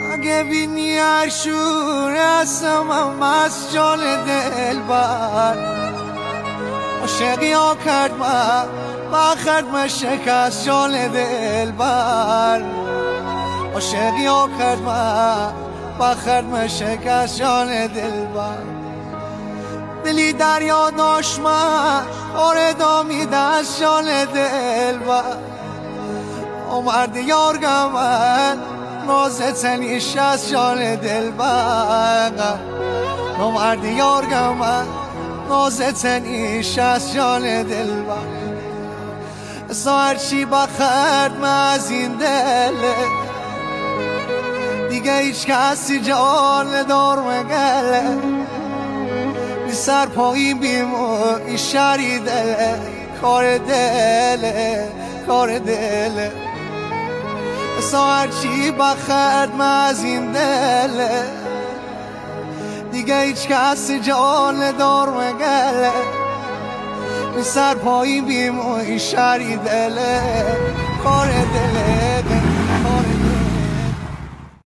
اگه بینی عشور هستم هم از جان دلبر عاشقی ها کرد من بخرد من شکست جان دلبر عاشقی ها کرد من بخرد من شکست جان دلبر دلی دریا داشت من آره دامی دست جان دلبر اومد یار گمن نازتنیش از جان دلبر اومد یار گمن نازتنیش از جان دلبر هرچی بخرد من از این دله دیگه هیچ کسی جان دار مگله بی سر پایین بیمون این شری دله کار دله کار دله هرچی بخرد من از این دله دیگه هیچ کسی جان دار مگله بی سر پایین بیمون این شری دله کار دله